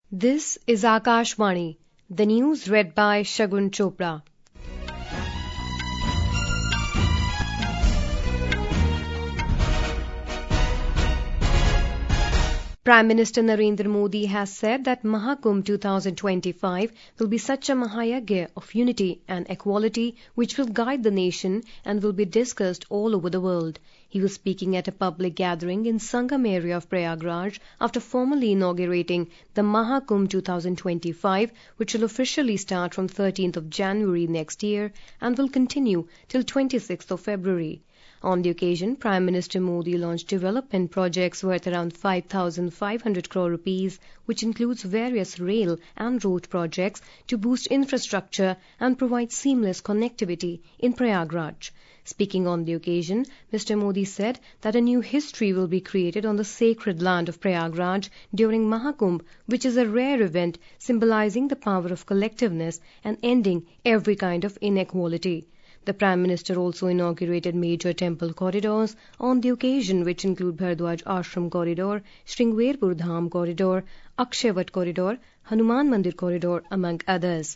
This is Akashvani, the news read by Shagun Chopra. Prime Minister Narendra Modi has said that Mahakumbh 2025 will be such a Mahayagya of unity and equality which will guide the nation and will be discussed all over the world. He was speaking at a public gathering in Sangam area of Prayagraj after formally inaugurating the Mahakumbh 2025, which will officially start from 13th of January next year and will continue till 26th of February. On the occasion, Prime Minister Modi launched development projects worth around 5,500 crore rupees, which includes various rail and road projects to boost infrastructure and provide seamless connectivity in Prayagraj. Speaking on the occasion, Mr. Modi said that a new history will be created on the sacred land of Prayagraj during Mahakumbh, which is a rare event symbolizing the power of collectiveness and ending every kind of inequality. The Prime Minister also inaugurated major temple corridors on the occasion, which include Bhardwaj Ashram Corridor, Sringverpur Dham Corridor, Akshavat Corridor, Hanuman Mandir Corridor, among others.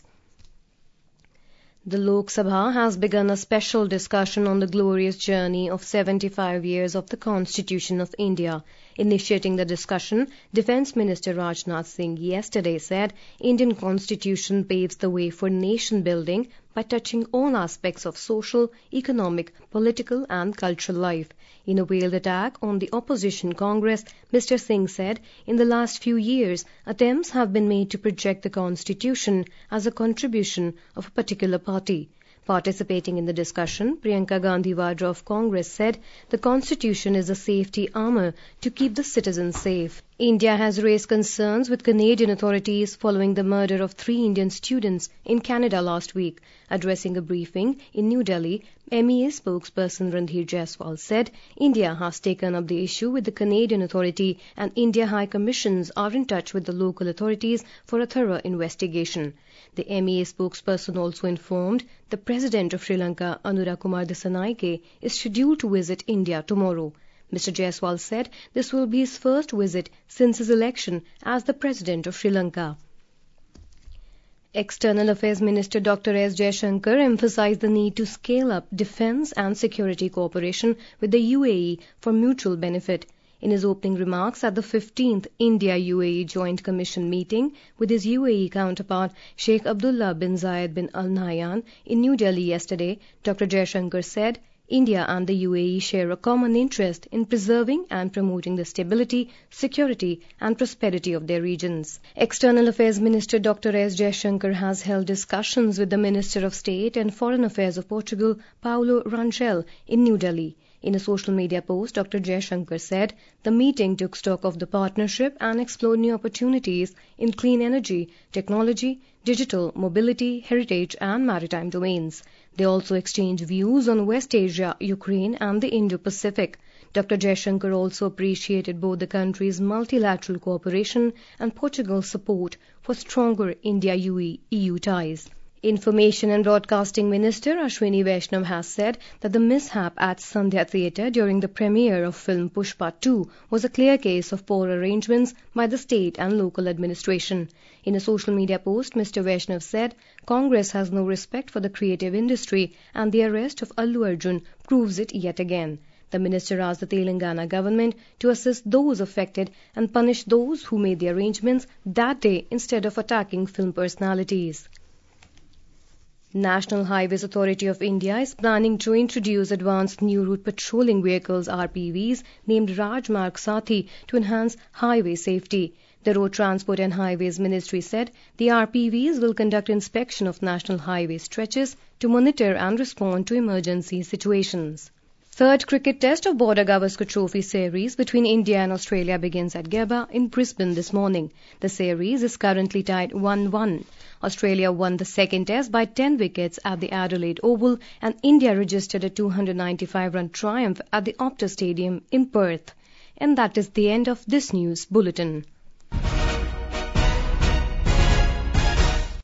The Lok Sabha has begun a special discussion on the glorious journey of 75 years of the Constitution of India. Initiating the discussion, Defence Minister Rajnath Singh yesterday said Indian Constitution paves the way for nation building by touching all aspects of social, economic, political and cultural life. In a veiled attack on the opposition Congress, Mr. Singh said, in the last few years, attempts have been made to project the Constitution as a contribution of a particular party. Participating in the discussion, Priyanka Gandhi Vadra of Congress said the Constitution is a safety armour to keep the citizens safe. India has raised concerns with Canadian authorities following the murder of 3 Indian students in Canada last week. Addressing a briefing in New Delhi, MEA spokesperson Randhir Jaiswal said India has taken up the issue with the Canadian authority and India High Commissions are in touch with the local authorities for a thorough investigation. The MEA spokesperson also informed the President of Sri Lanka, Anura Kumar Dissanayake, is scheduled to visit India tomorrow. Mr. Jaiswal said this will be his first visit since his election as the President of Sri Lanka. External Affairs Minister Dr. S. Jaishankar emphasized the need to scale up defence and security cooperation with the UAE for mutual benefit. In his opening remarks at the 15th India-UAE Joint Commission meeting with his UAE counterpart Sheikh Abdullah bin Zayed bin Al Nahyan in New Delhi yesterday, Dr. Jaishankar said, India and the UAE share a common interest in preserving and promoting the stability, security and prosperity of their regions. External Affairs Minister Dr. S. Jaishankar has held discussions with the Minister of State and Foreign Affairs of Portugal, Paulo Rangel, in New Delhi. In a social media post, Dr. Jaishankar said the meeting took stock of the partnership and explored new opportunities in clean energy, technology, digital, mobility, heritage and maritime domains. They also exchanged views on West Asia, Ukraine and the Indo-Pacific. Dr. Jaishankar also appreciated both the countries' multilateral cooperation and Portugal's support for stronger India-EU ties. Information and Broadcasting Minister Ashwini Vaishnav has said that the mishap at Sandhya Theatre during the premiere of film Pushpa 2 was a clear case of poor arrangements by the state and local administration. In a social media post, Mr. Vaishnav said, Congress has no respect for the creative industry and the arrest of Allu Arjun proves it yet again. The minister asked the Telangana government to assist those affected and punish those who made the arrangements that day instead of attacking film personalities. National Highways Authority of India is planning to introduce advanced new route patrolling vehicles RPVs named Rajmarg Sathi to enhance highway safety. The Road Transport and Highways Ministry said the RPVs will conduct inspection of national highway stretches to monitor and respond to emergency situations. Third cricket test of Border Gavaskar Trophy series between India and Australia begins at Gabba in Brisbane this morning. The series is currently tied 1-1. Australia won the second test by 10 wickets at the Adelaide Oval and India registered a 295-run triumph at the Optus Stadium in Perth. And that is the end of this news bulletin.